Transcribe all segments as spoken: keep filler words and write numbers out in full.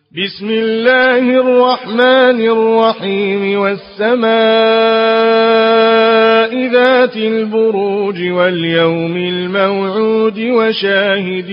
بسم الله الرحمن الرحيم والسماء ذات البروج واليوم الموعود وشاهد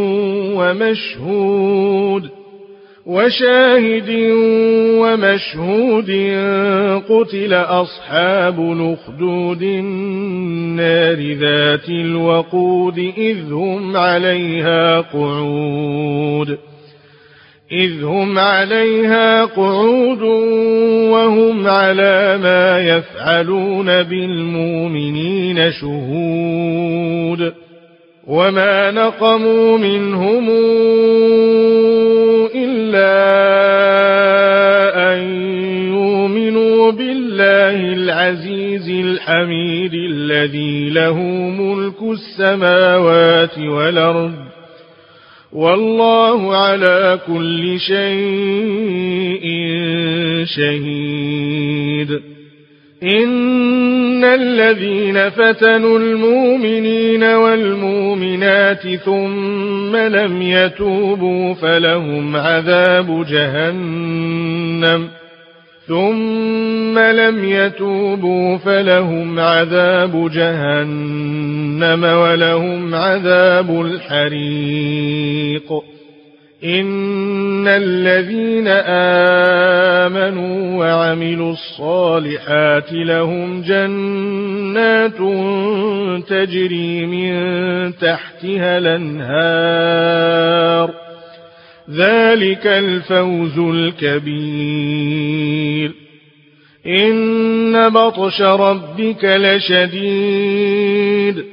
ومشهود وشاهد ومشهود قتل أصحاب الأخدود النار ذات الوقود إذ هم عليها قعود إذ هم عليها قعود وهم على ما يفعلون بالمؤمنين شهود وما نقموا منهم إلا أن يؤمنوا بالله العزيز الحميد الذي له ملك السماوات والأرض والله على كل شيء شهيد. إن الذين فتنوا المؤمنين والمؤمنات ثم لم يتوبوا فلهم عذاب جهنم ثم لم يتوبوا فلهم عذاب جهنم ولهم عذاب الحريق. إن الذين آمنوا وعملوا الصالحات لهم جنات تجري من تحتها الأنهار ذلك الفوز الكبير. إن بطش ربك لشديد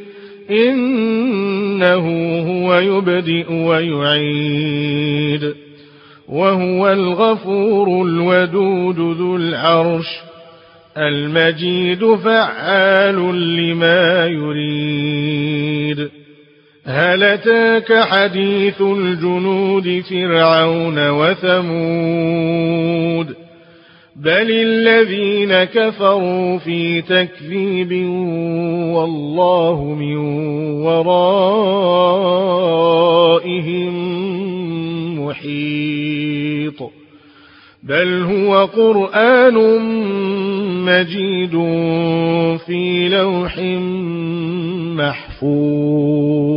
إنه هو يبدئ ويعيد وهو الغفور الودود ذو العرش المجيد فعال لما يريد. هل أتاك حديث الجنود فرعون وثمود بل الذين كفروا في تكذيب والله من ورائهم محيط. بل هو قرآن مجيد في لوح محفوظ.